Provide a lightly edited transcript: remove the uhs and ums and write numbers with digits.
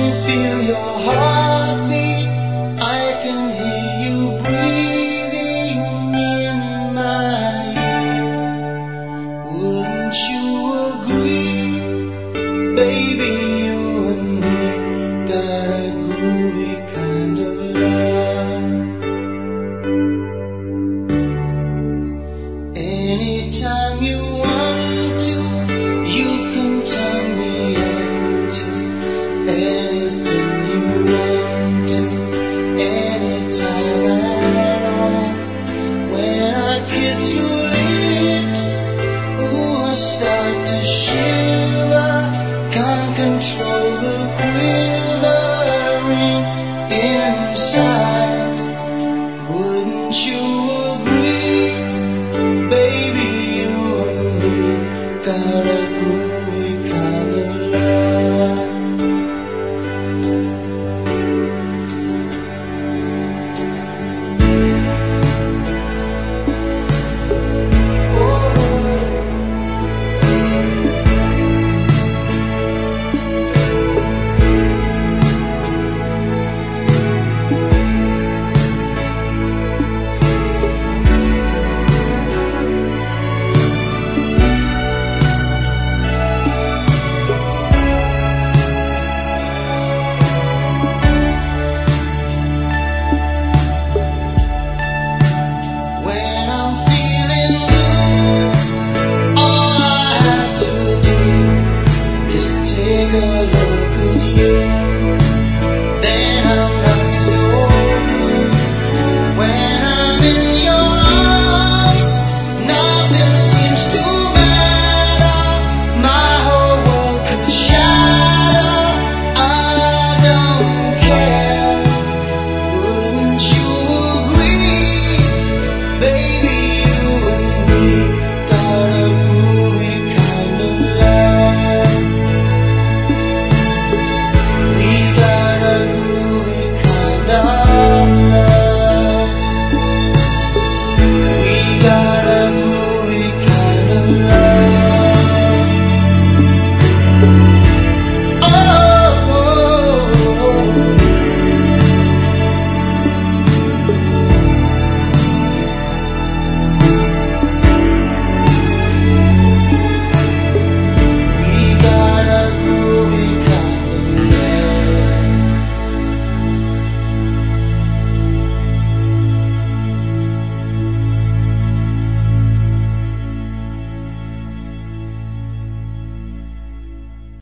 feel your heartbeat. I can hear you breathing in my ear. Wouldn't you agree, baby? You and me got a groovy kind of love. Anytime you want to, you can turn me on to anything you want to, anytime at all. When I kiss your lips, ooh, I start to shiver. Can't control the quivering inside.